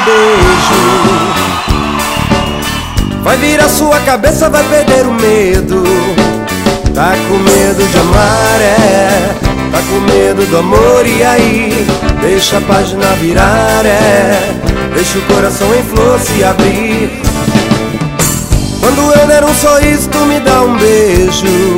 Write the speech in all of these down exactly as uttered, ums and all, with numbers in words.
beijo. Vai virar sua cabeça, vai perder o medo. Tá com medo de amar, é. Tá com medo do amor, e aí? Deixa a página virar, é. Deixa o coração em flor se abrir. Quando eu der um sorriso, tu me dá um beijo.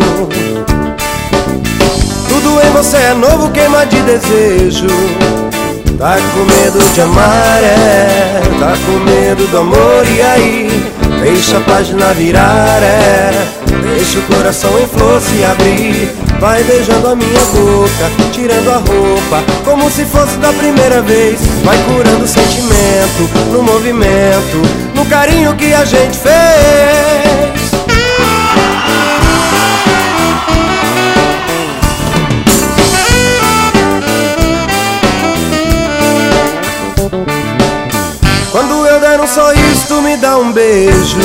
Tudo em você é novo, queima de desejo. Tá com medo de amar, é. Tá com medo do amor, e aí? Deixa a página virar, é. Deixa o coração em flor se abrir. Vai beijando a minha boca, tirando a roupa, como se fosse da primeira vez. Vai curando o sentimento, no movimento, no carinho que a gente fez. Quando eu der um sorriso, tu me dá um beijo.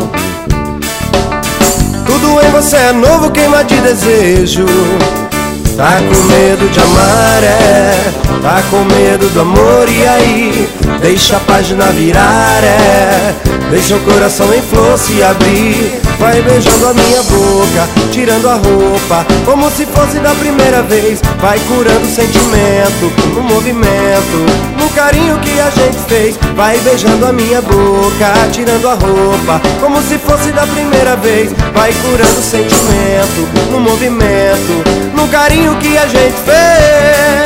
Tudo em você é novo, queima de desejo. Tá com medo de amar, é. Tá com medo do amor, e aí? Deixa a página virar, é. Deixa o coração em flor se abrir. Vai beijando a minha boca, tirando a roupa, como se fosse da primeira vez. Vai curando o sentimento, no movimento, no carinho que a gente fez. Vai beijando a minha boca, tirando a roupa, como se fosse da primeira vez. Vai curando o sentimento, no movimento, no carinho que a gente fez.